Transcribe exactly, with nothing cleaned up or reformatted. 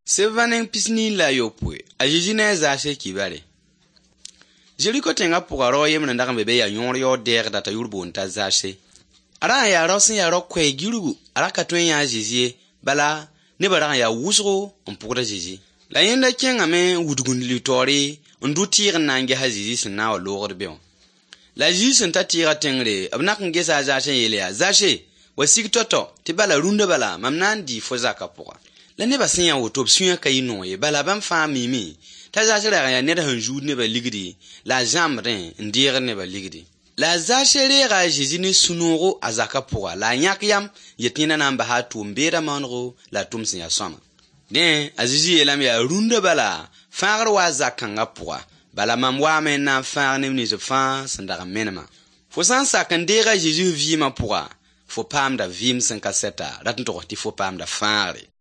Sevanen pisni la yopwe, a jijine zaase kibare. Jericho tenga pugaro yem na ndaga bebe ya nyor yo der data yurbu nta zaase. Ara ya rosin ya rokwe girugu, ara katwen ya jizie, bala ne bara ya wusro mpugda jiji. La yenda kenga me wudugun litori, ndu tire nange hazizi sina o logor beon. La jiji senta tira tengre, abnak ngesa zaase yele ya zaase, wasik toto, ti bala runda bala, mamnan di fozaka puga. La neba senya wotop suya kayi noye bala bam fa mimi ta za shira ya neda hanju neba ligidi la jamre ndire neba ligidi la za shere ga jizini sunuro azaka poa la nyak yam yetina namba ha tumbera manro la tumsin ya soma ne azizi elam ya runda bala fagar wa zakanga poa bala mamwa men na fa ne ni fa sandaga menema fo san sakandera jizu vima poa fo pam da vim san kaseta ratnto ti fo pam da fare